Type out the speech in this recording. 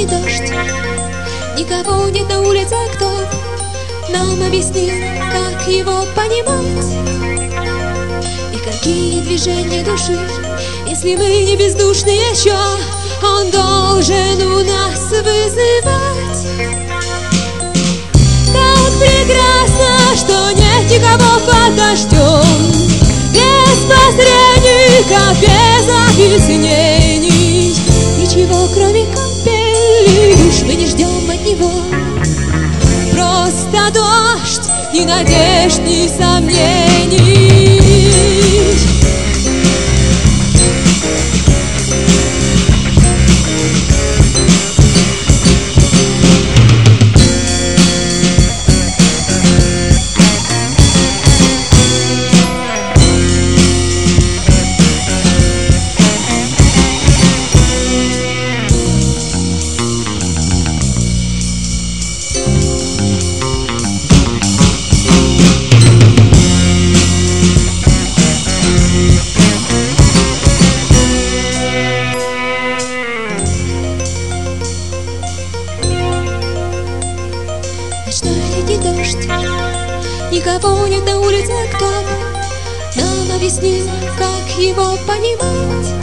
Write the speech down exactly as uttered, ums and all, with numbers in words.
не дождь, никого нет на улице, кто нам объяснил, как его понимать. И какие движения души, если мы не бездушные еще, он должен у нас вызывать. Так прекрасно, что нет никого под дождем, без посредника, без объяснений. Ничего, кроме капель, уж мы не ждем от него. Просто дождь, ни надежд, ни сомнений. Дождь, никого нет на улице, кто нам объяснил, как его понимать.